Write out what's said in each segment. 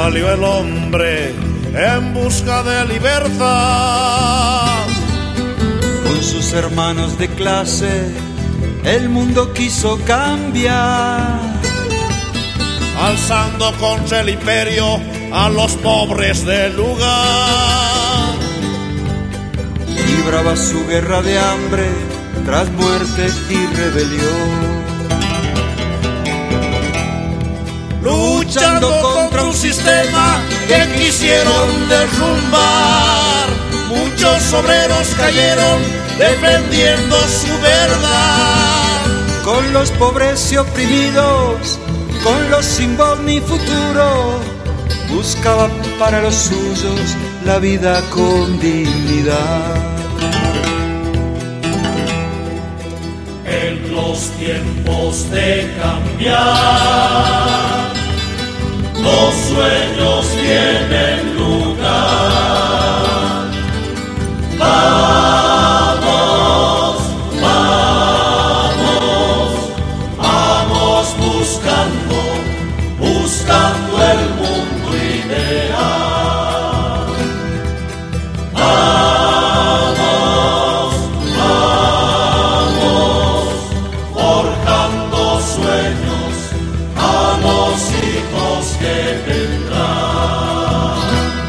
salió el hombre en busca de libertad. Con sus hermanos de clase, el mundo quiso cambiar, alzando contra el imperio a los pobres del lugar. Libraba su guerra de hambre tras muerte y rebelión, luchando contra un sistema que quisieron derrumbar. Muchos obreros cayeron defendiendo su verdad. Con los pobres y oprimidos, con los sin voz ni futuro, buscaba para los suyos la vida con dignidad. En los tiempos de cambiar, los sueños tienen lugar. Vamos, vamos, vamos buscando el mundo ideal. Vamos, vamos, forjando sueños a los hijos que vendrán.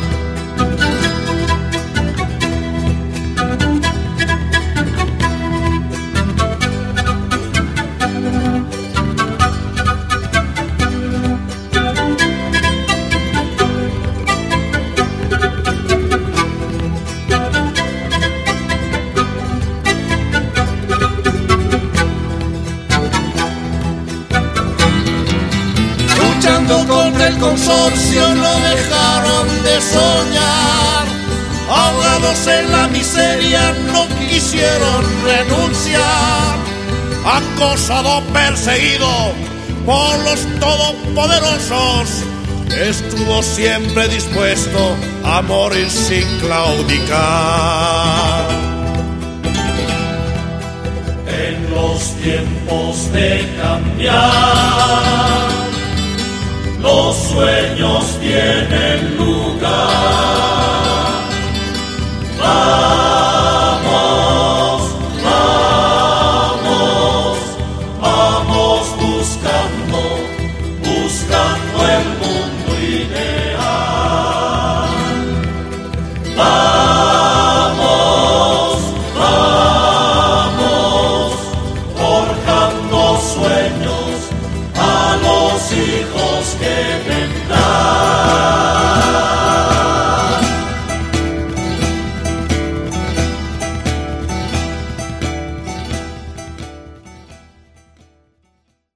Contra el consorcio no dejaron de soñar, ahogados en la miseria no quisieron renunciar. Acosado, perseguido por los todopoderosos, estuvo siempre dispuesto a morir sin claudicar. En los tiempos de cambiar, los sueños tienen